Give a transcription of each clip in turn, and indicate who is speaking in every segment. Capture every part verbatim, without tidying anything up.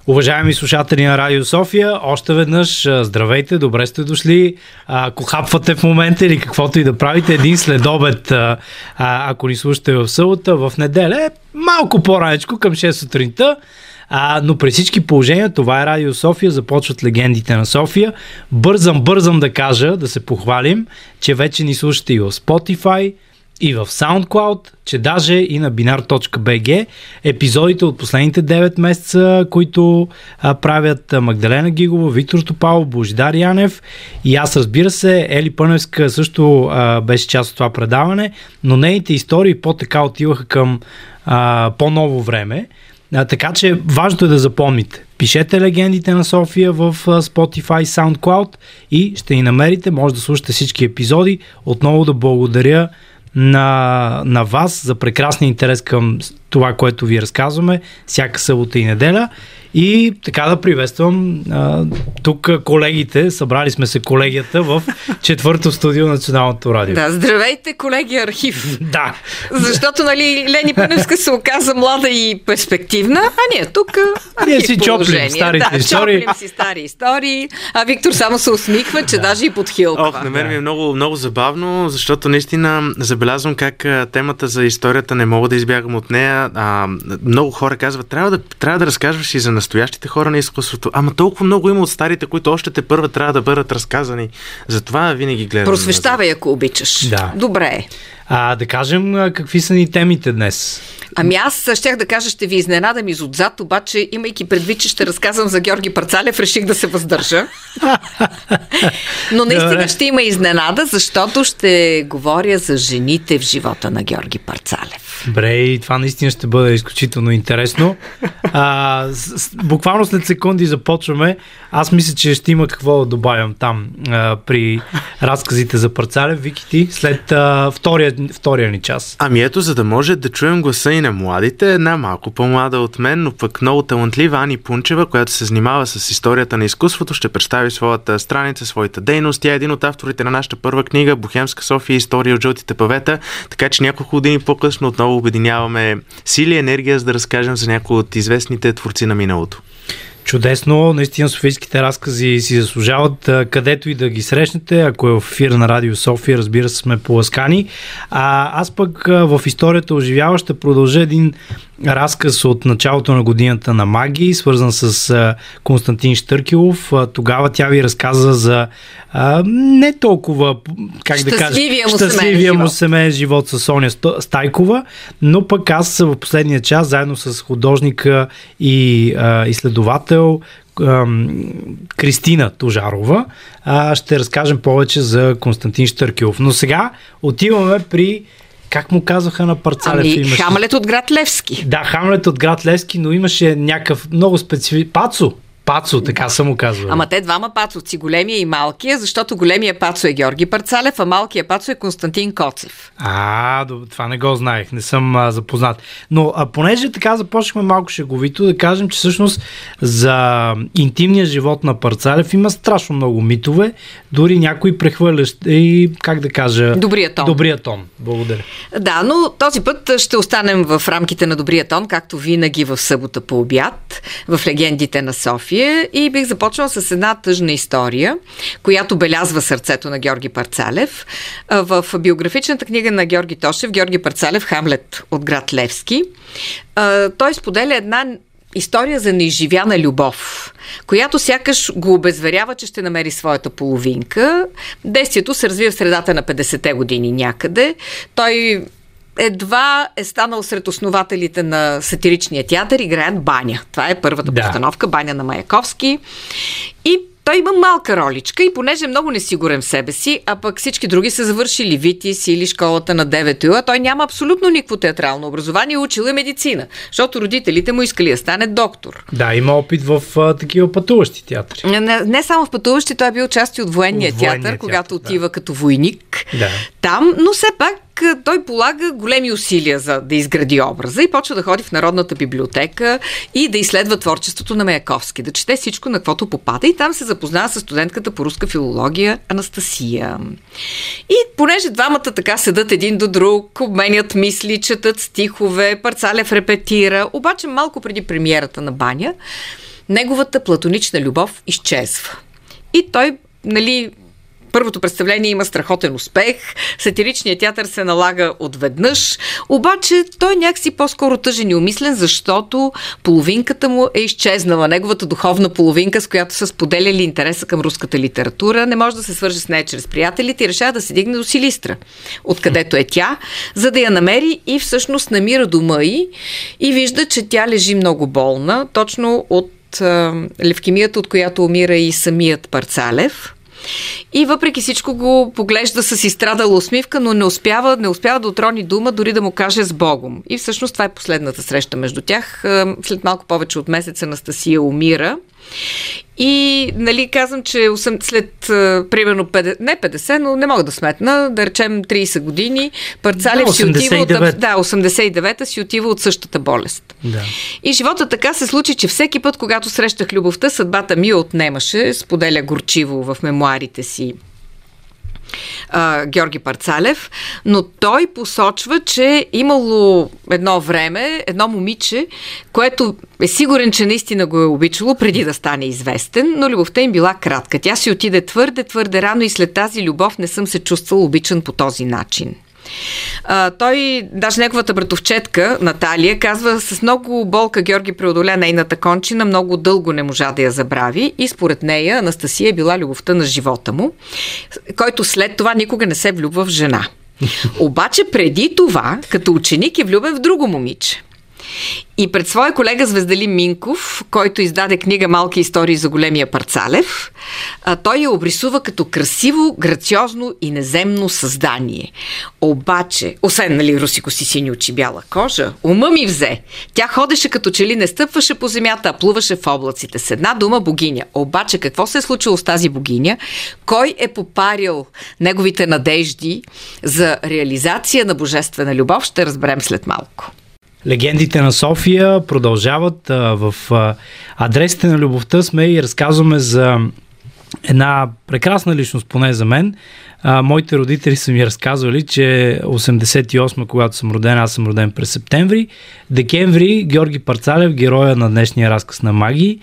Speaker 1: Уважаеми слушатели на Радио София, още веднъж здравейте, добре сте дошли. Ако хапвате в момента или каквото и да правите, един следобед, ако ни слушате в събота, в неделя, малко по-ранечко, към шест сутринта. А, но при всички положения, това е Радио София, започват легендите на София. Бързам, бързам да кажа, да се похвалим, че вече ни слушате и в Spotify, и в SoundCloud, че даже и на биnar точка би джи епизодите от последните девет месеца, които а, правят Магдалена Гигова, Виктор Топалов, Божидар Янев и аз, разбира се, Ели Пъневска също а, беше част от това предаване, но нейните истории по-така отиваха към а, по-ново време. А, така че важното е да запомните. Пишете легендите на София в Spotify, SoundCloud и ще ни намерите. Може да слушате всички епизоди. Отново да благодаря на, на вас за прекрасния интерес към това, което ви разказваме всяка събота и неделя. И така да приветствам а, тук колегите, събрали сме се колегията в четвърто студио на Националното радио.
Speaker 2: Да, здравейте, колеги архив.
Speaker 1: Да.
Speaker 2: Защото, нали, Лени Пъневска се оказа млада и перспективна, а ние тук
Speaker 1: ние си чоплим старите
Speaker 2: да,
Speaker 1: истории.
Speaker 2: чоплим си стари истории, а Виктор само се усмихва, че да. Даже и подхилква.
Speaker 3: Ох, на мен ми е много, много забавно, защото наистина забелязвам как темата за историята не мога да избягам от нея. А, много хора казват, трябва да, трябва да разказваш и за настоящите хора на изкуството. Ама толкова много има от старите, които още те първа трябва да бъдат разказани. Затова винаги гледам.
Speaker 2: Просвещавай, ако обичаш.
Speaker 1: Да.
Speaker 2: Добре.
Speaker 1: А, да кажем какви са ни темите днес.
Speaker 2: Ами аз щях да кажа, ще ви изненадам изотзад, обаче, имайки предвид, че ще разказвам за Георги Парцалев, реших да се въздържа. Но наистина ще има изненада, защото ще говоря за жените в живота на Георги Парцалев.
Speaker 1: Добре, и това наистина ще бъде изключително интересно. А, с, с, буквално след секунди започваме. Аз мисля, че ще има какво да добавям там а, при разказите за Парцалев. Вики, ти след а, втория, втория ни час.
Speaker 3: Ами ето, за да може да чуем гласа и на младите, една малко по-млада от мен, но пък много талантлива Ани Пунчева, която се занимава с историята на изкуството, ще представи своята страница, своята дейност. Тя е един от авторите на нашата първа книга Бохемска София, история от жълтите павета, така че няколко години по-късно отново обединяваме сили и енергия, за да разкажем за някои от известните творци на миналото.
Speaker 1: Чудесно, наистина софийските разкази си заслужават където и да ги срещнете. Ако е в ефира на Радио София, разбира се, сме поласкани. А аз пък в историята оживява ще продължа един разказ от началото на годината на Маги, свързан с Константин Щъркилов. Тогава тя ви разказа за а, не толкова, как да кажа, щастливия му семейен живот с Соня Стайкова, но пък аз в последния час, заедно с художника и а, изследовател а, Кристина Тожарова, а, ще разкажем повече за Константин Щъркилов. Но сега отиваме при как му казваха на Парцалев?
Speaker 2: Ами,
Speaker 1: имаше...
Speaker 2: Хамлет от град Левски.
Speaker 1: Да, Хамлет от град Левски, но имаше някакъв много специфичен... Пацо! Пацо, така са му казвали.
Speaker 2: Ама те двама пацовци, големия и малкия, защото големия пацо е Георги Парцалев, а малкия пацо е Константин Коцев.
Speaker 1: А, това не го знаех, не съм а, запознат. Но а, понеже така започнахме малко шеговито, да кажем, че всъщност за интимния живот на Парцалев има страшно много митове, дори някои прехвърлящ и, как да кажа...
Speaker 2: Добрия тон.
Speaker 1: Добрия тон. Благодаря.
Speaker 2: Да, но този път ще останем в рамките на добрия тон, както винаги в събота по обяд, в легендите на София. И бих започнала с една тъжна история, която белязва сърцето на Георги Парцалев. В биографичната книга на Георги Тошев, Георги Парцалев, Хамлет от град Левски, той споделя една история за неизживяна любов, която сякаш го обезверява, че ще намери своята половинка. Действието се развива в средата на петдесетте години някъде. Той едва е станал сред основателите на сатиричния театър, играят Баня. Това е първата да. постановка, Баня на Маяковски. И той има малка роличка и понеже е много несигурен в себе си, а пък всички други са завършили Витис или школата на девет ю, а той няма абсолютно никакво театрално образование, учил е медицина, защото родителите му искали да стане доктор.
Speaker 1: Да, има опит в а, такива пътуващи театри.
Speaker 2: Не, не само в пътуващи, той е бил част от военния, от военния театър, театър, когато да. отива като войник
Speaker 1: да.
Speaker 2: там, но все пак той полага големи усилия за да изгради образа и почва да ходи в Народната библиотека и да изследва творчеството на Маяковски, да чете всичко, на каквото попада, и там се запознава с студентката по руска филология Анастасия. И понеже двамата така седат един до друг, обменят мисли, четат стихове, Парцалев репетира, обаче малко преди премиерата на Баня, неговата платонична любов изчезва. И той, нали, първото представление има страхотен успех, сатиричният театър се налага отведнъж, обаче той някакси по-скоро тъжен и умислен, защото половинката му е изчезнала. Неговата духовна половинка, с която са споделяли интереса към руската литература, не може да се свърже с нея чрез приятелите и решава да се дигне до Силистра, откъдето е тя, за да я намери и всъщност намира дома й и вижда, че тя лежи много болна, точно от а, левкемията, от която умира и самият Парцалев. И въпреки всичко го поглежда с изстрадала усмивка, но не успява, не успява да отрони дума, дори да му каже с Богом. И всъщност това е последната среща между тях. След малко повече от месец Анастасия умира. И, нали, казвам, че след а, примерно петдесет, не петдесет, но не мога да сметна, да речем трийсет години, Парцалев
Speaker 1: да,
Speaker 2: си отива от, да, осемдесет и девета си отива от същата болест.
Speaker 1: Да.
Speaker 2: И живота така се случи, че всеки път, когато срещах любовта, съдбата ми отнемаше, споделя горчиво в мемуарите си Uh, Георги Парцалев, но той посочва, че имало едно време, едно момиче, което е сигурен, че наистина го е обичало преди да стане известен, но любовта им била кратка. Тя си отиде твърде, твърде рано и след тази любов не съм се чувствал обичан по този начин. А, той, даже неговата братовчетка Наталия, казва, с много болка Георги преодоля нейната кончина, много дълго не можа да я забрави и според нея Анастасия е била любовта на живота му, който след това никога не се влюбва в жена. Обаче преди това, като ученик, е влюбен в друго момиче. И пред своя колега Звездалин Минков, който издаде книга "Малки истории за големия Парцалев", той я обрисува като красиво, грациозно и неземно създание. Обаче, освен, нали, русико си сини очи, бяла кожа, ума ми взе. Тя ходеше като че ли не стъпваше по земята, а плуваше в облаците. С една дума богиня. Обаче, какво се е случило с тази богиня? Кой е попарил неговите надежди за реализация на божествена любов? Ще разберем след малко.
Speaker 1: Легендите на София продължават. В адресите на любовта сме и разказваме за една прекрасна личност, поне за мен. Моите родители са ми разказвали, че осемдесет и осма, когато съм роден, аз съм роден през септември, декември Георги Парцалев, героя на днешния разказ на Маги,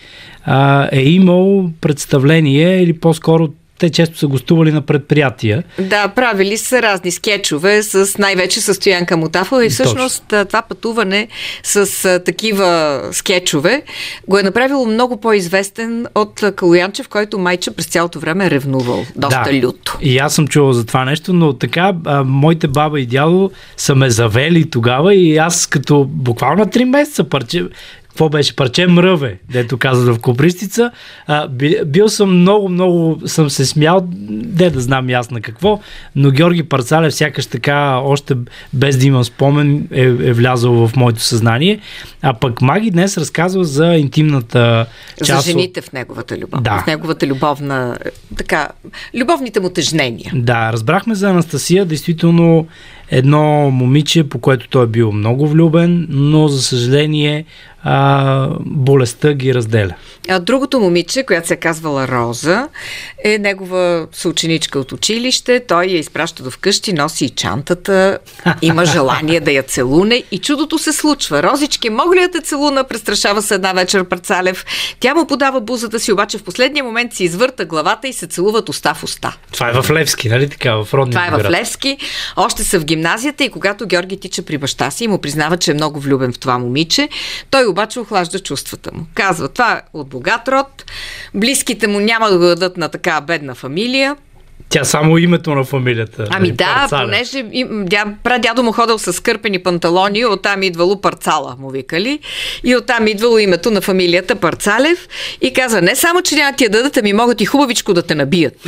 Speaker 1: е имал представление, или по-скоро те често са гостували на предприятия.
Speaker 2: Да, правили са разни скетчове, с най-вече с Стоянка Мутафова и всъщност Точно. Това пътуване с а, такива скетчове го е направило много по-известен от Калоянчев, който майче през цялото време е ревнувал. Доста да, люто.
Speaker 1: И аз съм чувал за това нещо, но така а, моите баба и дядо са ме завели тогава и аз като буквално три месеца парче какво беше? Парче мръве, дето каза в Копристица. А, бил съм много, много съм се смял, де да знам аз на какво, но Георги Парцалев сякаш така, още без да имам спомен, е, е влязъл в моето съзнание. А пък Маги днес разказва за интимната част.
Speaker 2: За жените в неговата любов.
Speaker 1: Да.
Speaker 2: В неговата любовна, така, любовните му тежнения.
Speaker 1: Да, разбрахме за Анастасия, действително едно момиче, по което той е бил много влюбен, но за съжаление а, болестта ги разделя.
Speaker 2: А другото момиче, която се казвала Роза, е негова съученичка от училище. Той я изпраща до вкъщи, носи и чантата, има желание да я целуне и чудото се случва. Розички, мога ли да те целуна? Престрашава се една вечер Парцалев. Тя му подава бузата си, обаче в последния момент си извърта главата и се целуват уста в уста.
Speaker 1: Това е в Левски, нали така? В родния
Speaker 2: Това е
Speaker 1: град.
Speaker 2: в Левски. Още са в гимназията и когато Георги тича при баща си и му признава, че е много влюбен в това момиче, той обаче охлажда чувствата му. Казва, това е от богат род, близките му няма да го дадат на така бедна фамилия.
Speaker 1: Тя само името на фамилията.
Speaker 2: Ами да,
Speaker 1: Парцалев.
Speaker 2: понеже дя, прадядо му ходил с кърпени панталони, оттам идвало Парцала, му викали, и оттам идвало името на фамилията Парцалев и каза, не само, че няма ти я дадат, ами могат и хубавичко да те набият.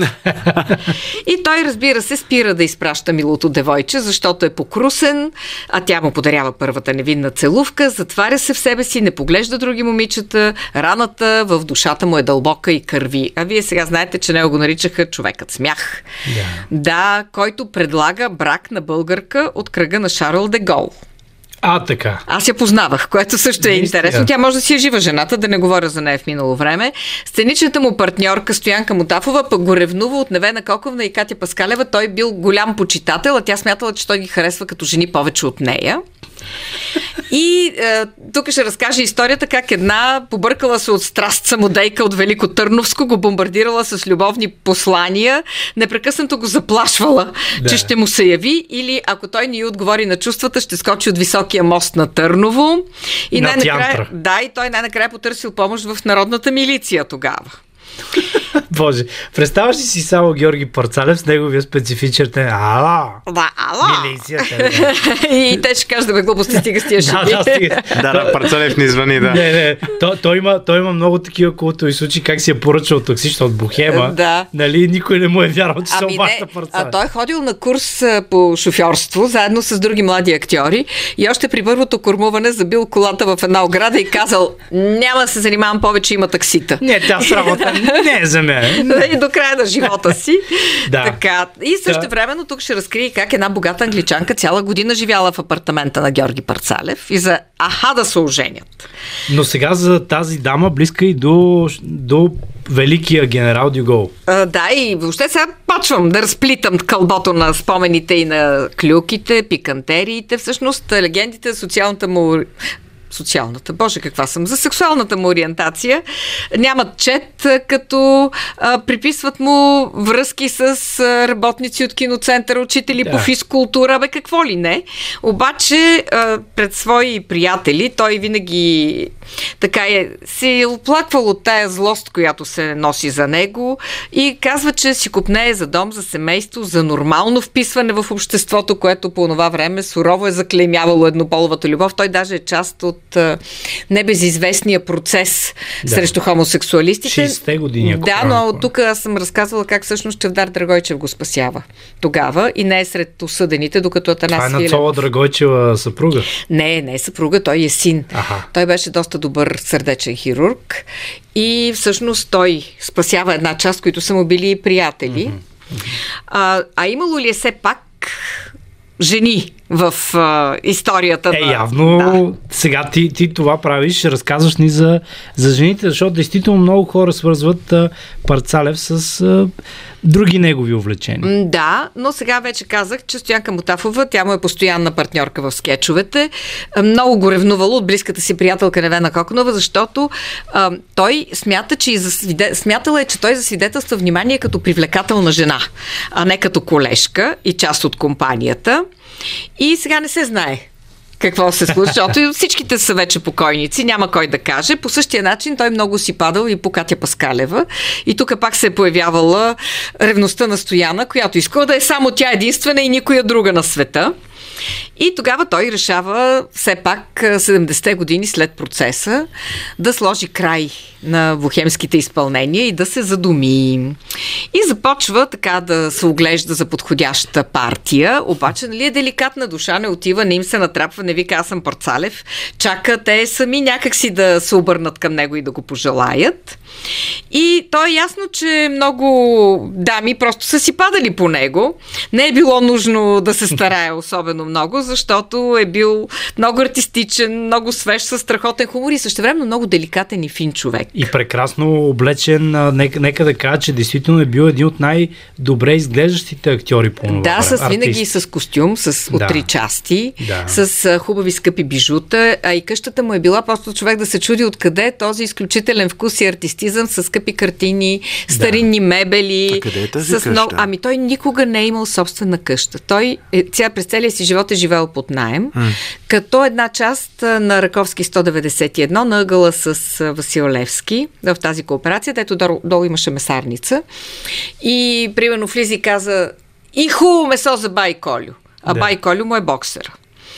Speaker 2: И той, разбира се, спира да изпраща милото девойче, защото е покрусен, а тя му подарява първата невинна целувка, затваря се в себе си, не поглежда други момичета, раната в душата му е дълбока и кърви. А вие сега знаете, че него го наричаха човекът смях.
Speaker 1: Да.
Speaker 2: да, който предлага брак на българка от кръга на Шарл де Гол.
Speaker 1: А, така.
Speaker 2: Аз я познавах, което също е
Speaker 1: Наистина.
Speaker 2: интересно. Тя може да си е жива жената, да не говоря за нея в минало време. Сценичната му партньорка Стоянка Мутафова пък го ревнува от Невена Коковна и Катя Паскалева. Той бил голям почитател, а тя смятала, че той ги харесва като жени повече от нея. И е, тук ще разкаже историята как една побъркала се от страст самодейка от Велико Търновско го бомбардирала с любовни послания, непрекъснато го заплашвала, да. че ще му се яви или ако той не й отговори на чувствата, ще скочи от високия мост на Търново. И най-накрая, да, и той най-накрая потърсил помощ в народната милиция тогава.
Speaker 1: Боже, представяш ли си само Георги Парцалев с неговия специфичен тен? Ала!
Speaker 2: Да, ала!
Speaker 1: Милицията. Да.
Speaker 2: И те ще кажат, да бе, глупости, стига с тия шеги.
Speaker 3: Да, да, стига. Да, да, Парцалев ни звъни, да.
Speaker 1: Не, не, той, той, има, той има много такива култови случаи, как си е поръчал таксиста от Бохема.
Speaker 2: Да.
Speaker 1: Нали, никой не му е вярвал, че
Speaker 2: ами
Speaker 1: се обаща Парцалев.
Speaker 2: А той е ходил на курс по шофьорство, заедно с други млади актьори и още при първото кормуване забил колата в една ограда и казал, няма да се занимавам повече, има таксита.
Speaker 1: Не, тя срамота не е за мен.
Speaker 2: И до края на живота си.
Speaker 1: Да.
Speaker 2: Така. И също времено тук ще разкрие как една богата англичанка цяла година живяла в апартамента на Георги Парцалев и за аха да се оженят.
Speaker 1: Но сега за тази дама близка и до, до великия генерал Дюгол.
Speaker 2: А, да, и въобще сега почвам да разплитам кълбото на спомените и на клюките, пикантериите. Всъщност легендите, социалната му социалната, боже каква съм, за сексуалната му ориентация, нямат чет, като а, приписват му връзки с а, работници от киноцентъра, учители да. по физкултура, бе какво ли не. Обаче а, пред свои приятели той винаги така е се оплаквал от тая злост, която се носи за него и казва, че си копнее за дом, за семейство, за нормално вписване в обществото, което по това време сурово е заклеймявало еднополовата любов. Той даже е част от небезизвестния процес да. срещу хомосексуалистите.
Speaker 1: шейсетте години.
Speaker 2: Да, но тук аз съм разказвала как всъщност Чавдар Драгойчев го спасява тогава и не е сред осъдените, докато Атанас Филев.
Speaker 1: Това е на Цола Драгойчева съпруга?
Speaker 2: Не, не е съпруга, той е син.
Speaker 1: Аха.
Speaker 2: Той беше доста добър сърдечен хирург и всъщност той спасява една част, които са му били приятели. Mm-hmm. А, а имало ли е все пак жени в а, историята
Speaker 1: е,
Speaker 2: на...
Speaker 1: явно
Speaker 2: да.
Speaker 1: Сега ти, ти това правиш, разказваш ни за, за жените, защото действително много хора свързват а, Парцалев с а, други негови увлечения.
Speaker 2: Да, но сега вече казах, че Стоянка Мутафова, тя му е постоянна партньорка в скетчовете. Много го ревнувало от близката си приятелка Невена Коконова, защото а, той смята, че и за свиде... смятала е, че той засвидетелства внимание като привлекателна жена, а не като колежка и част от компанията. И сега не се знае какво се случва, защото всичките са вече покойници, няма кой да каже. По същия начин той много си падал и по Катя Паскалева. И тук пак се е появявала ревността на Стояна, която искала да е само тя единствена и никоя друга на света. И тогава той решава все пак седемдесетте години след процеса да сложи край на бохемските изпълнения и да се задуми. И започва така да се оглежда за подходяща партия, обаче нали е деликатна душа, не отива, не им се натрапва, не вика аз съм Парцалев, чака те сами някакси да се обърнат към него и да го пожелаят. И то е ясно, че много дами просто са си падали по него. Не е било нужно да се старае особено много, защото е бил много артистичен, много свеж, със страхотен хумор и същевременно много деликатен и фин човек.
Speaker 1: И прекрасно облечен, нека, нека да кажа, че действително е бил един от най-добре изглеждащите актьори по това
Speaker 2: Да,
Speaker 1: време.
Speaker 2: с винаги с костюм, с от
Speaker 1: да.
Speaker 2: три части,
Speaker 1: да.
Speaker 2: с хубави скъпи бижута, а и къщата му е била просто човек да се чуди откъде е този изключителен вкус и артистизъм с скъпи картини, старинни
Speaker 1: да.
Speaker 2: мебели.
Speaker 3: А къде е тази
Speaker 2: с
Speaker 3: къща?
Speaker 2: много... Ами той никога не е имал собствена къща. Той е, ця, през целия си живот е живел под наем, м. като една част на Раковски сто деветдесет и едно на ъгъла с Васил Левски в тази кооперация, дето долу, долу имаше месарница. И примерно влиза и каза и хубаво месо за бай Колю. А да. бай Колю му е боксер.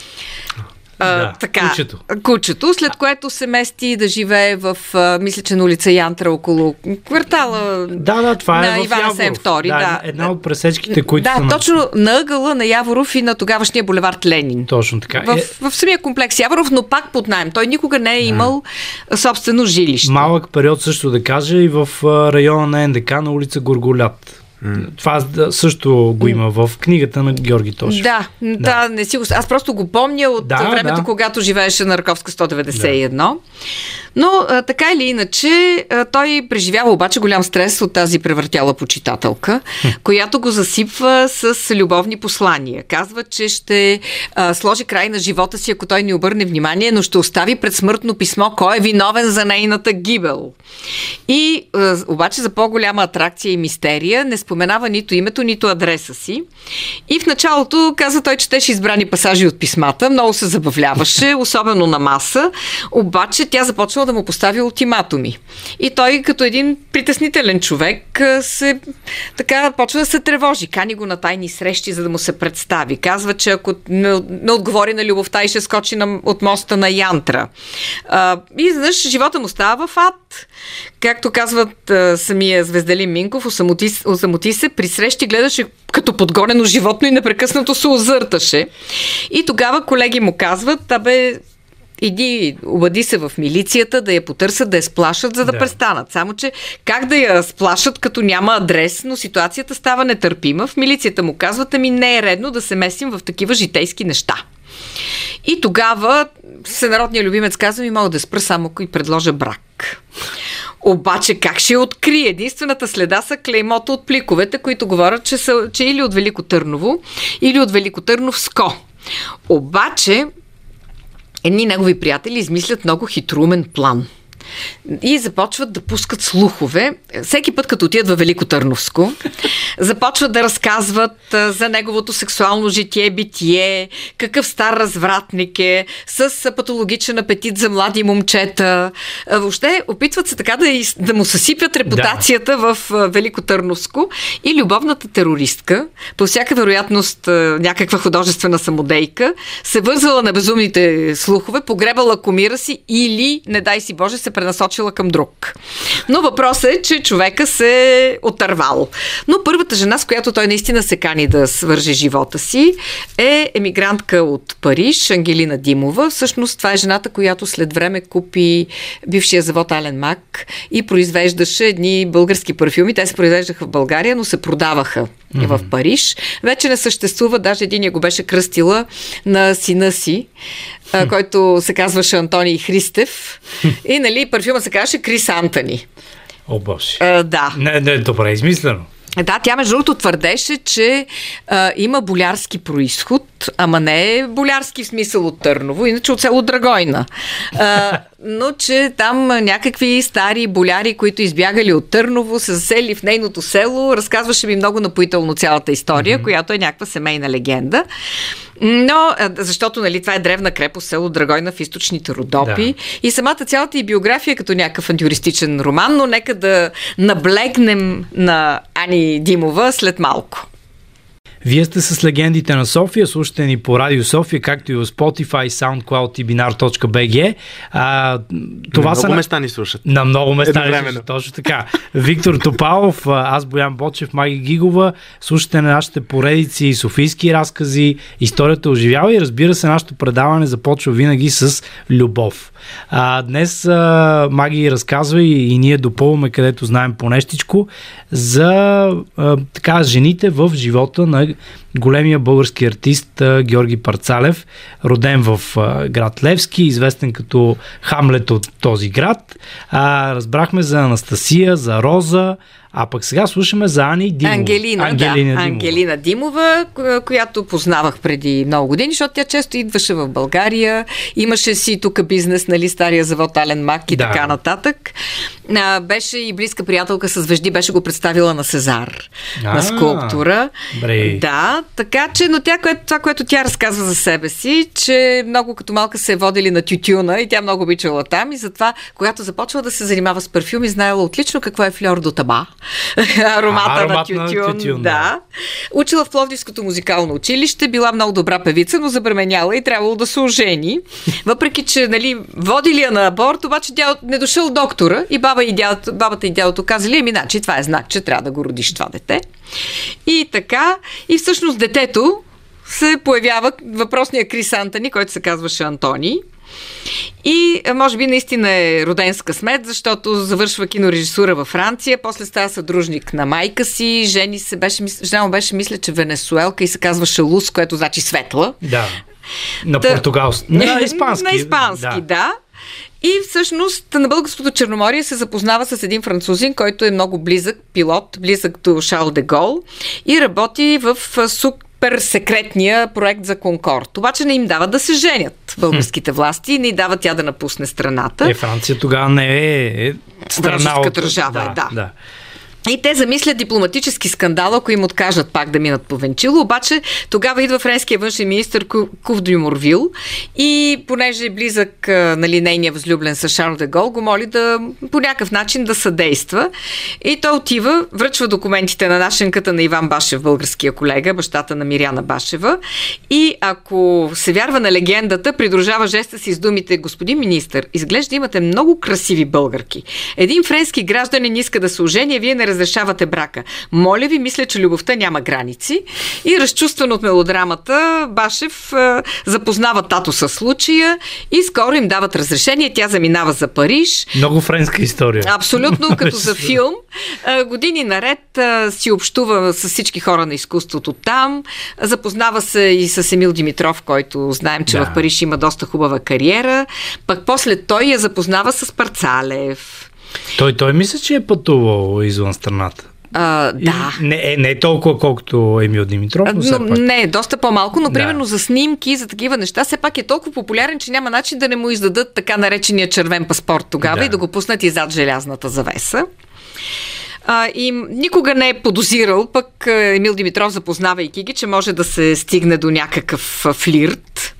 Speaker 2: А,
Speaker 1: да,
Speaker 2: така,
Speaker 1: кучето.
Speaker 2: кучето, след което се мести да живее в, а, мисля, че на улица Янтра, около квартала
Speaker 1: да, да, това
Speaker 2: на
Speaker 1: е в
Speaker 2: Иван Асен втори.
Speaker 1: Да,
Speaker 2: да,
Speaker 1: една от пресечките, които
Speaker 2: да,
Speaker 1: са...
Speaker 2: точно на... на ъгъла на Яворов и на тогавашния булевард Ленин.
Speaker 1: Точно така.
Speaker 2: В,
Speaker 1: е...
Speaker 2: в, в самия комплекс Яворов, но пак под наем. Той никога не е имал а. собствено жилище.
Speaker 1: Малък период също да кажа и в района на НДК на улица Горголят. Mm. Това също го има в книгата на Георги Тошев.
Speaker 2: Да, да, да, не си го... Аз просто го помня от да, времето, да. когато живееше на Раковска сто деветдесет и едно. Да. Но а, така или иначе, а, той преживява обаче голям стрес от тази превъртяла почитателка, която го засипва с любовни послания. Казва, че ще а, сложи край на живота си, ако той не обърне внимание, но ще остави предсмъртно писмо кой е виновен за нейната гибел. И а, обаче за по-голяма атракция и мистерия не споменава нито името, нито адреса си. И в началото каза той, четеше избрани пасажи от писмата, много се забавляваше, особено на маса, обаче тя започнала да му постави ултиматуми. И той, като един притеснителен човек, се така почва да се тревожи. Кани го на тайни срещи, за да му се представи. Казва, че ако не, не отговори на любовта и ще скочи на, от моста на Янтра. А, и знаеш, живота му става в ад. Както казват а, самия Звездалин Минков, осамоти, осамоти се, при срещи гледаше като подгонено животно и непрекъснато се озърташе. И тогава колеги му казват, абе, иди, обади се в милицията, да я потърсят, да я сплашат, за да, да престанат. Само, че как да я сплашат, като няма адрес, но ситуацията става нетърпима. В милицията му казват, ами не е редно да се месим в такива житейски неща. И тогава всенародният любимец казва, ми мога да спра само ако и предложа брак. Обаче как ще я открие? Единствената следа са клеймото от пликовете, които говорят, че са че или от Велико Търново, или от Великотърновско. Обаче едни негови приятели измислят много хитрумен план. И започват да пускат слухове. Всеки път, като отидат във Велико Търновско, започват да разказват за неговото сексуално житие-битие, какъв стар развратник е, с патологичен апетит за млади момчета. Въобще, опитват се така да, из, да му съсипят репутацията да. в Велико Търновско. И любовната терористка, по всяка вероятност някаква художествена самодейка, се вързала на безумните слухове, погребала кумира си или, не дай си Боже, се пренасочила към друг. Но въпросът е, че човека се е отървал. Но първата жена, с която той наистина се кани да свърже живота си, е емигрантка от Париж, Ангелина Димова. Всъщност това е жената, която след време купи бившия завод Ален Мак и произвеждаше едни български парфюми. Те се произвеждаха в България, но се продаваха mm-hmm. в Париж. Вече не съществува, даже един я го беше кръстила на сина си, mm-hmm. който се казваше Антоний Христев. И, нали, парфюма се казваше Крис Антони.
Speaker 1: О, Боже.
Speaker 2: А, да.
Speaker 1: Не, не, добре измислено.
Speaker 2: Да, тя между другото твърдеше, че а, има болярски происход, ама не е болярски в смисъл от Търново, иначе от село Драгойна. А, но че там някакви стари боляри, които избягали от Търново, се засели в нейното село, разказваше ми много напоително цялата история, mm-hmm. която е някаква семейна легенда. Но, защото, нали, това е древна крепост, село Драгойна в източните Родопи. Да. И самата цялата и биография е като някакъв антиюристичен роман, но нека да наблегнем на Ани Димова след малко.
Speaker 1: Вие сте с легендите на София, слушате ни по Радио София, както и в Spotify, SoundCloud и binar точка би джи. А, това
Speaker 3: на много
Speaker 1: са
Speaker 3: места ни слушат.
Speaker 1: На много места ни слушат, точно така. Виктор Топалов, аз Боян Бочев, Маги Гигова, слушате на нашите поредици, софийски разкази, историята оживява и разбира се, нашето предаване започва винаги с любов. А, днес а, Маги разказва и, и ние допълваме, където знаем по нещичко, за а, така, жените в живота на големия български артист а, Георги Парцалев, роден в а, град Левски, известен като Хамлет от този град. А, разбрахме за Анастасия, за Роза, а пък сега слушаме за Ани Димова.
Speaker 2: Ангелина, Ангелина, да. Димова. Ангелина Димова, която познавах преди много години, защото тя често идваше в България. Имаше си тук бизнес, нали, стария завод Ален Мак и да. така нататък. А, беше и близка приятелка с Вежди, беше го представила на Сезар, а, на скулптура. Бре. Да, така че, но тя, което, това, което тя разказва за себе си, че много като малка се е водили на тютюна и тя много обичала там и затова, когато започва да се занимава с парфюми, знаела отлично какво е фльор до таба. Аромата а, на тютюн. На тютюн да. да. Учила в Пловдивското музикално училище, била много добра певица, но забременяла и трябвало да се ожени. Въпреки, че, нали, водили я на аборт, обаче тя не дошъл доктора и баба и дядото, бабата и дядото казали, ами, значи, това е знак, че трябва да го родиш това дете. И така, и всъщност детето се появява въпросния Крис Антони, който се казваше Антони. И може би наистина е роден с късмет, защото завършва кинорежисура във Франция, после става съдружник на майка си, жени се беше, жена му беше, мисля, че венесуелка и се казваше Лус, което значи светла.
Speaker 1: Да, на Та... португалски, на испански.
Speaker 2: На испански, да. да. И всъщност на българското Черноморие се запознава с един французин, който е много близък пилот, близък до Шарл де Гол и работи в супер секретния проект за Конкорд. Обаче не им дават да се женят българските власти и не дават тя да напусне страната.
Speaker 1: Е, Франция тогава не е, е страна от...
Speaker 2: държава,
Speaker 1: да,
Speaker 2: да.
Speaker 1: да.
Speaker 2: И те замислят дипломатически скандал, ако им откажат пак да минат по венчило, обаче тогава идва френския външен министър Кув дю Морвил и понеже е близък, нали, нейния възлюблен с Шарл де Гол, го моли да по някакъв начин да съдейства. И той отива, връчва документите на нашенката на Иван Башев, българския колега, бащата на Миряна Башева, и ако се вярва на легендата, придружава жеста си с думите: господин министър, изглежда имате много красиви българки. Един френски гражданин иска да се ожени, вие не разрешавате брака. Моля ви, мисля, че любовта няма граници. И разчувстван от мелодрамата, Башев е, запознава тато със случая и скоро им дават разрешение. Тя заминава за Париж.
Speaker 1: Много френска история.
Speaker 2: Абсолютно, като за филм. Е, години наред е, си общува с всички хора на изкуството там. Запознава се и с Емил Димитров, който знаем, че да. В Париж има доста хубава кариера. Пък после той я запознава с Парцалев.
Speaker 1: Той, той мисля, че е пътувал извън страната.
Speaker 2: А, да.
Speaker 1: Не е не толкова, колкото Емил Димитров, но, но пак...
Speaker 2: Не, доста по-малко, но примерно
Speaker 1: да.
Speaker 2: За снимки, за такива неща, все пак е толкова популярен, че няма начин да не му издадат така наречения червен паспорт тогава да. И да го пуснат и зад желязната завеса. А, и никога не е подозирал, пък Емил Димитров, запознавайки ги, че може да се стигне до някакъв флирт.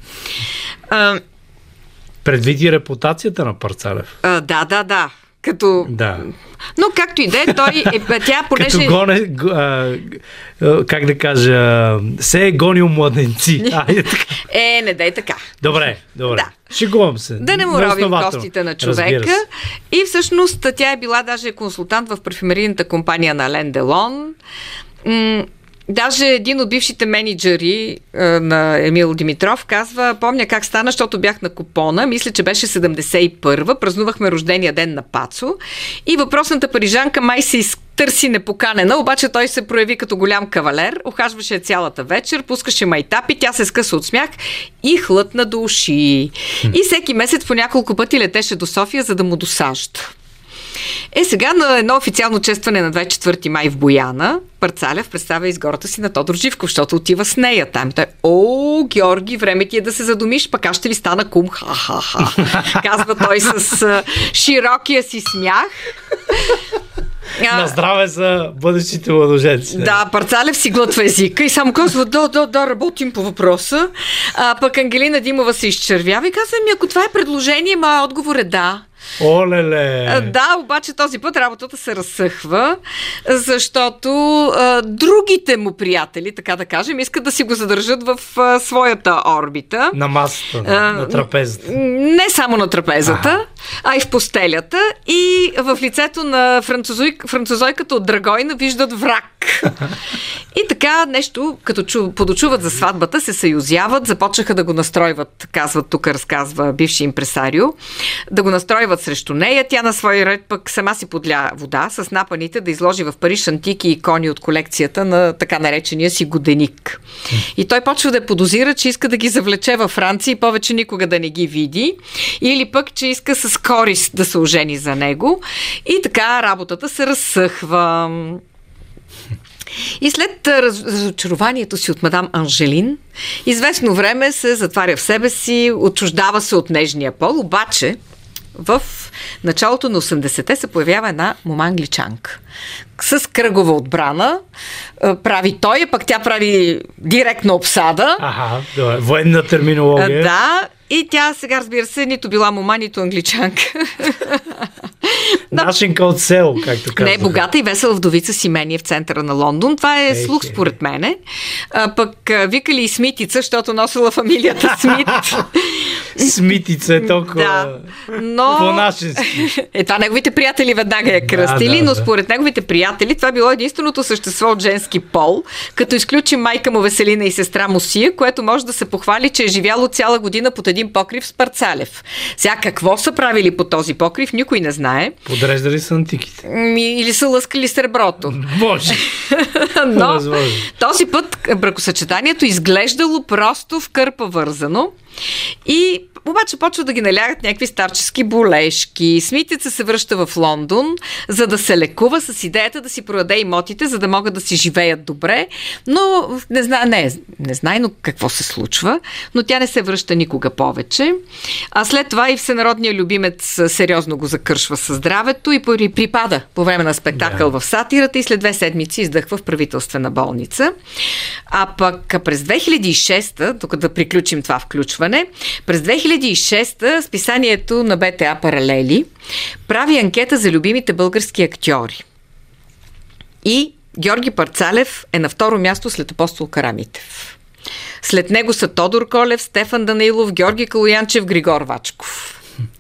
Speaker 2: А,
Speaker 1: Предвиди репутацията на Парцалев.
Speaker 2: А, да, да, да. Като...
Speaker 1: Да.
Speaker 2: Но както и да е, той е, тя понеже...
Speaker 1: Като гоне, а, как да кажа, се е гонил младенци.
Speaker 2: Е, не дай така.
Speaker 1: Добре, добре.
Speaker 2: Да.
Speaker 1: Шегувам се.
Speaker 2: Да не му робим костите на човека. И всъщност тя е била даже консултант в парфюмерийната компания на Ален Делон. М- Даже един от бившите менеджери е, на Емил Димитров казва: помня как стана, защото бях на купона, мисля, че беше седемдесет и първа, празнувахме рождения ден на Пацо и въпросната парижанка май се изтърси непоканена, обаче той се прояви като голям кавалер, ухажваше цялата вечер, пускаше майтапи, тя се скъса от смях и хлътна до уши. И всеки месец по няколко пъти летеше до София, за да му досажда. Е, сега на едно официално честване на двадесет и четвърти май в Бояна, Парцалев представя изгората си на Тодор Живков, защото отива с нея там. Той: о, Георги, време ти е да се задумиш, пък аз ще ви стана кум. Ха-ха-ха. Казва той с а, широкия си смях.
Speaker 1: На здраве за бъдещите младоженци.
Speaker 2: Да, Парцалев си глътва езика и само казва: да, да, да, работим по въпроса. А пък Ангелина Димова се изчервява и казва: ми, ако това е предложение, моя отговор е да.
Speaker 1: Олеле!
Speaker 2: Да, обаче този път работата се разсъхва, защото а, другите му приятели, така да кажем, искат да си го задържат в а, своята орбита.
Speaker 1: На масата, на, на трапезата.
Speaker 2: Не само на трапезата, а, а и в постелята. И в лицето на французой, французойката от Драгойна виждат враг. И така нещо, като чу, подочуват за сватбата, се съюзяват, започнаха да го настройват, казват тук, разказва бивши импресарио, да го настройват срещу нея. Тя на свой ред пък сама си подля вода с напаните да изложи в Париж антики и икони от колекцията на така наречения си годеник. И той почва да подозира, че иска да ги завлече във Франция и повече никога да не ги види. Или пък, че иска с корист да се ожени за него. И така работата се разсъхва. И след разочарованието си от мадам Анжелин, известно време се затваря в себе си, отчуждава се от нежния пол, обаче в началото на осемдесетте се появява една мома англичанка с кръгова отбрана. Прави той, пък тя прави директна обсада.
Speaker 1: Ага, добре. Военна терминология.
Speaker 2: Да, и тя сега, разбира се, нито била мома, нито англичанка.
Speaker 1: Нашенка от село, както казваме.
Speaker 2: Не, богата и весела вдовица Симени в центъра на Лондон. Това е
Speaker 1: Ей,
Speaker 2: слух
Speaker 1: е.
Speaker 2: според мене. А, пък викали и Смитица, защото носила фамилията Смит.
Speaker 1: Смитица е толкова
Speaker 2: Да, но...
Speaker 1: по-нашенски.
Speaker 2: Е, това неговите приятели веднага я кръстили,
Speaker 1: да,
Speaker 2: но
Speaker 1: да.
Speaker 2: според неговите приятели това било единственото същество от женски пол, като изключим майка му Веселина и сестра му Сия, което може да се похвали, че е живяло цяла година под един покрив с Парцалев. Сега какво са правили по този покрив, никой не знае.
Speaker 1: Подреждали са антиките.
Speaker 2: Ми, или са лъскали среброто.
Speaker 1: Може.
Speaker 2: Но
Speaker 1: Възможно.
Speaker 2: този път бракосъчетанието изглеждало просто в кърпа вързано. И обаче почва да ги налягат някакви старчески болешки. Смитица се връща в Лондон, за да се лекува с идеята да си продаде имотите, за да могат да си живеят добре, но не знае, не, не знае но какво се случва, но тя не се връща никога повече. А след това и всенародният любимец сериозно го закършва със здравето и припада по време на спектакъл да. в сатирата и след две седмици издъхва в правителствена болница. А пък през две хиляди и шеста, тук да приключим това включване, през две хиляди и шеста списанието на Б Т А Паралели прави анкета за любимите български актьори. И Георги Парцалев е на второ място след Апостол Карамитев. След него са Тодор Колев, Стефан Данаилов, Георги Калоянчев, Григор Вачков.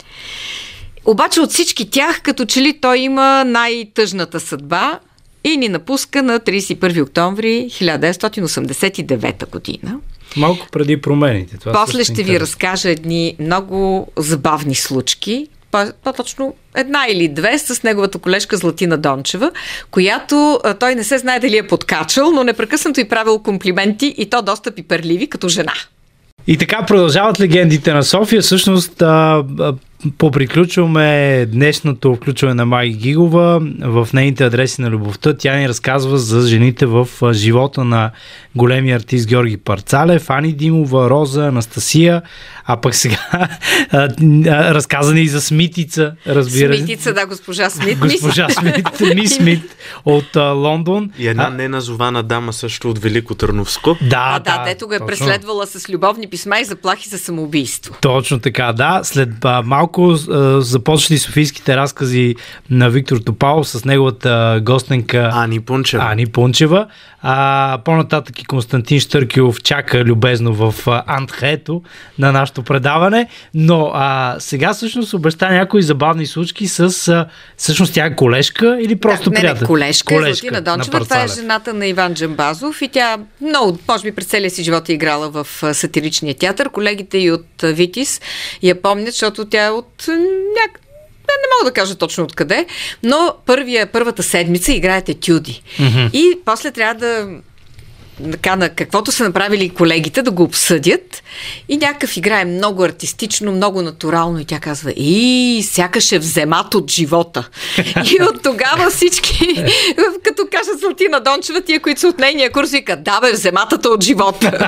Speaker 2: Обаче от всички тях, като че ли той има най-тъжната съдба и ни напуска на тридесет и първи октомври хиляда деветстотин осемдесет и девета година.
Speaker 1: Малко преди промените. Това
Speaker 2: После ще ви разкажа едни много забавни случки, по-точно една или две с неговата колежка Златина Дончева, която а, той не се знае дали е подкачал, но непрекъснато й правил комплименти и то доста пиперливи като жена.
Speaker 1: И така продължават легендите на София. Всъщност а, а, поприключваме днешното включване на Маги Гигова в нейните адреси на любовта. Тя ни разказва за жените в живота на големия артист Георги Парцалев, Ани Димова, Роза, Анастасия, а пък сега а, а, разказани и за Смитица, разбира се.
Speaker 2: Смитица, да, госпожа Смит.
Speaker 1: Госпожа Смит, ми Смит от а, Лондон.
Speaker 3: И една а, неназована дама също от Велико Търновско.
Speaker 1: Да,
Speaker 2: а, да,
Speaker 1: да,
Speaker 2: дето го е
Speaker 1: точно.
Speaker 2: преследвала с любовни писма и заплахи за самоубийство.
Speaker 1: Точно така, да. След а, малко а, започнали софийските разкази на Виктор Топалов с неговата гостенка
Speaker 3: Ани Пунчева.
Speaker 1: Ани Пунчева. А, по-нататък и Константин Щъркилов чака любезно в антхето на нашето предаване, но а, сега всъщност обеща някои забавни случки с а, всъщност тя е колежка или просто
Speaker 2: да,
Speaker 1: приятел?
Speaker 2: Не, не, колежка, колежка Златина
Speaker 1: на
Speaker 2: Дончева. Това е жената на Иван Джамбазов и тя много, може би през целия си живот е играла в сатиричния театър. Колегите и от Витис я помнят, защото тя е от някакъв не мога да кажа точно откъде, но първия, първата седмица играят етюди. Mm-hmm. И после трябва да така, на каквото са направили колегите, да го обсъдят и някакъв играе много артистично, много натурално и тя казва: и сякаш е вземат от живота. И от тогава всички, като кажат Златина Дончева, тия, които са от нейния курс, викат: да бе, взематата от живота.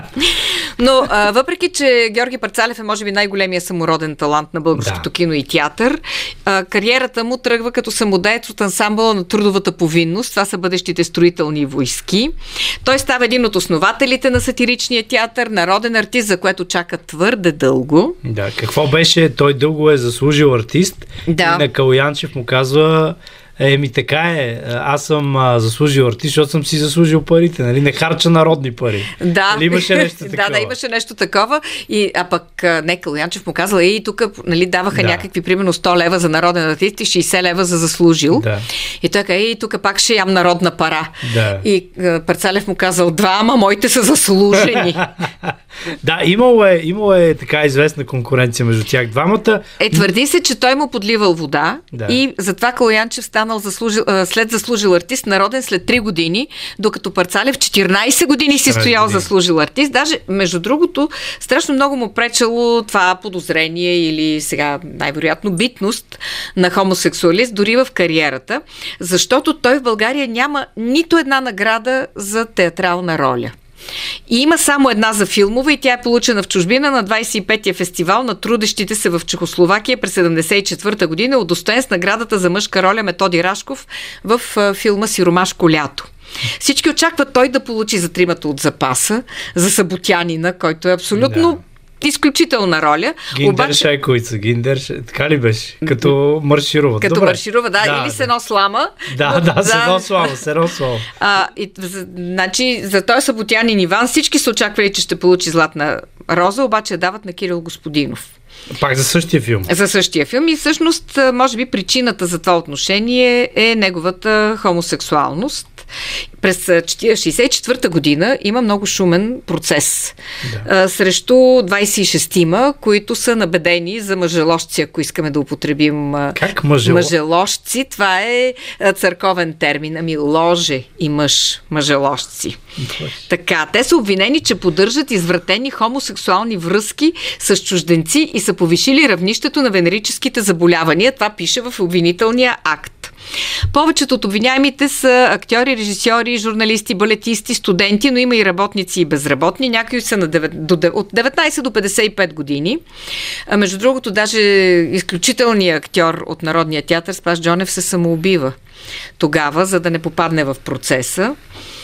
Speaker 2: Но а, въпреки, че Георги Парцалев е може би най-големия самороден талант на българското да. кино и театър, а, кариерата му тръгва като самодеец от ансамбъла на Трудовата повинност. Това са бъдещите строителни войски. Той става един от основателите на сатиричния театър, народен артист, за което чака твърде дълго.
Speaker 1: Да, какво беше? Той дълго е заслужил артист. Да. И на Калоянчев му казва: еми така е, аз съм а, заслужил артист, защото съм си заслужил парите, нали? Не харча народни пари.
Speaker 2: Да.
Speaker 1: Нали имаше нещо такова?
Speaker 2: Да, да, имаше нещо такова. И, а пък не, Калоянчев му казал: и тук нали, даваха да. някакви, примерно сто лева за народен артист и шейсет лева за заслужил. Да. И той каза: и тук пак ще ям народна пара. Да. И Парцалев му казал: два, ама моите са заслужени.
Speaker 1: Да, имало е, имало е така известна конкуренция между тях двамата.
Speaker 2: Е, твърди се, че той му подливал вода да. и затова Калоянчев станал заслужил, след заслужил артист народен след три години, докато Парцалев четиринайсет години си стоял заслужил артист. Даже, между другото, страшно много му пречело това подозрение или сега най-вероятно битност на хомосексуалист, дори в кариерата, защото той в България няма нито една награда за театрална роля. И има само една за филмова и тя е получена в чужбина на двайсет и петия фестивал на трудещите се в Чехословакия през седемдесет и четвърта година, удостоен с наградата за мъжка роля Методи Рашков в филма Сиромашко лято. Всички очакват той да получи за Тримата от запаса, за Саботянина, който е абсолютно да. изключителна роля.
Speaker 1: Гиндер
Speaker 2: обаче...
Speaker 1: Шайковица, Гиндер, така ли беше? Като марширува.
Speaker 2: Като
Speaker 1: Добре.
Speaker 2: марширува, да, да, или с едно слама.
Speaker 1: Да, да, да, с едно слама, с едно слама.
Speaker 2: А, и, за, значи, за този Саботянин Иван всички са очаквали, че ще получи Златна роза, обаче дават на Кирил Господинов.
Speaker 1: Пак за същия филм.
Speaker 2: За същия филм и всъщност, може би причината за това отношение е неговата хомосексуалност. През шейсет и четвърта година има много шумен процес
Speaker 1: да.
Speaker 2: а, срещу двайсет и шестима, които са набедени за мъжеложци, ако искаме да употребим
Speaker 1: как мъжело?
Speaker 2: мъжеложци. Това е църковен термин. Ами ложе и мъж, мъжеложци. Така, те са обвинени, че поддържат извратени хомосексуални връзки с чужденци и са повишили равнището на венерическите заболявания. Това пише в обвинителния акт. Повечето от обвиняемите са актьори, режисьори, журналисти, балетисти, студенти, но има и работници и безработни. Някои са на девет, от деветнайсет до петдесет и пет години. А между другото, даже изключителният актьор от Народния театър Спас Джонев се самоубива тогава, за да не попадне в процеса.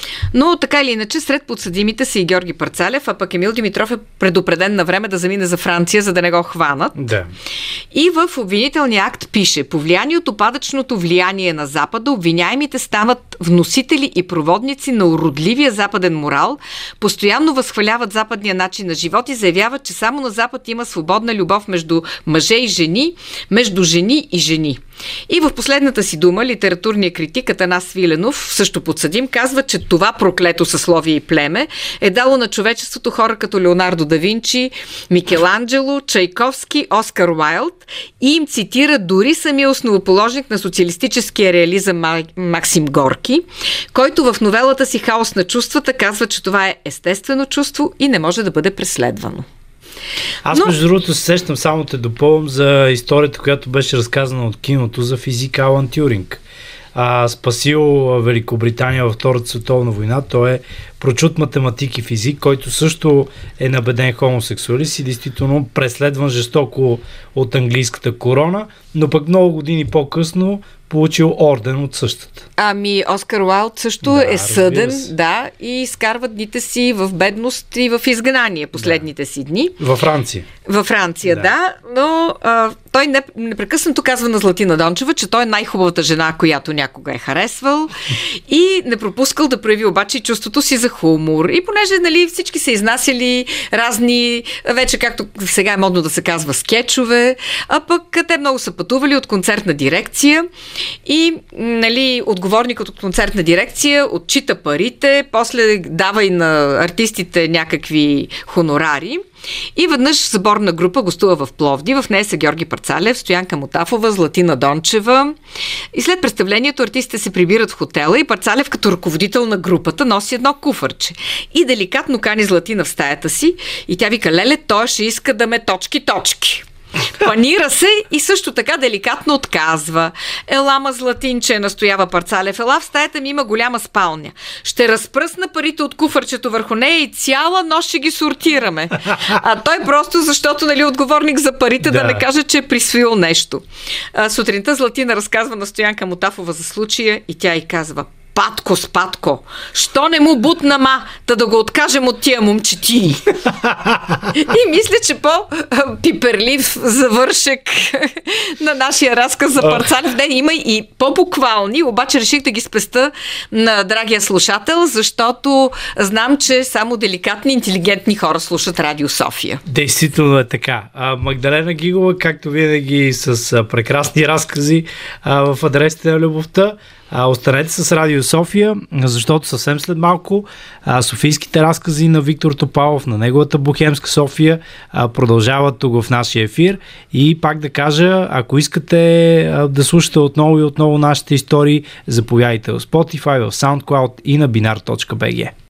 Speaker 2: Но така или иначе, сред подсъдимите са и Георги Парцалев, а пък Емил Димитров е предупреден на време да замине за Франция, за да не го хванат.
Speaker 1: Да.
Speaker 2: И в обвинителния акт пише: по влияние от опадъчното влияние на Запада, обвиняемите стават вносители и проводници на уродливия западен морал, постоянно възхваляват западния начин на живот и заявяват, че само на Запад има свободна любов между мъже и жени, между жени и жени. И в последната си дума литературният критик Атанас Свиленов, също подсъдим, казва, че това проклето съсловие и племе е дало на човечеството хора като Леонардо да Винчи, Микеланджело, Чайковски, Оскар Уайлд и им цитира дори самия основоположник на социалистическия реализъм Максим Горки, който в новелата си "Хаос на чувствата" казва, че това е естествено чувство и не може да бъде преследвано.
Speaker 1: Аз, Но... между другото, се сещам, само те допълвам за историята, която беше разказана от киното за физика Алан Тюринг. А, спасил Великобритания във Втората световна война. Той е прочут математик и физик, който също е набеден хомосексуалист и действително преследван жестоко от английската корона, но пък много години по-късно получил орден от същата.
Speaker 2: Ами Оскар Уайлд също
Speaker 1: да,
Speaker 2: е съден, да, и изкарва дните си в бедност и в изгнание последните да. си дни.
Speaker 1: Във Франция.
Speaker 2: Във Франция, да, да, но а, той не, непрекъснато казва на Златина Дончева, че той е най-хубавата жена, която някога е харесвал и не пропускал да прояви обаче и чувството си за хумор. И понеже, нали, всички са изнасяли разни, вече както сега е модно да се казва, скетчове, а пък те много са пътували от концертна дирекция и, нали, отговорникът от концертна дирекция отчита парите, после дава и на артистите някакви хонорари. И веднъж съборна група гостува в Пловдив. В нея са Георги Парцалев, Стоянка Мотафова, Златина Дончева. И след представлението артистите се прибират в хотела и Парцалев като ръководител на групата носи едно куфърче. И деликатно кани Златина в стаята си и тя вика: леле, той ще иска да ме точки-точки. Панира се и също така деликатно отказва. Елама, Златинче, настоява Парцалев. Ела, в стаята ми има голяма спалня. Ще разпръсна парите от куфърчето върху нея и цяла нощ ще ги сортираме. А той просто, защото, нали, отговорник за парите, да, да не каже, че е присвоил нещо. А, сутринта Златина разказва на Стоянка Мотафова за случая и тя й казва: Патко, Спатко, що не му бутна ма, та да го откажем от тия момчети. И мисля, че по-пиперлив завършек на нашия разказ за Парцалев. Не, има и по-буквални, обаче реших да ги спеста на драгия слушател, защото знам, че само деликатни, интелигентни хора слушат Радио София.
Speaker 1: Действително е така. А, Магдалена Гигова, както винаги, с а, прекрасни разкази а, в адресите на любовта. А, останете с Радио София, защото съвсем след малко а, софийските разкази на Виктор Топалов, на неговата Бохемска София, а, продължават тук в нашия ефир. И пак да кажа, ако искате а, да слушате отново и отново нашите истории, заповядайте в Spotify, в SoundCloud и на binar точка би джи.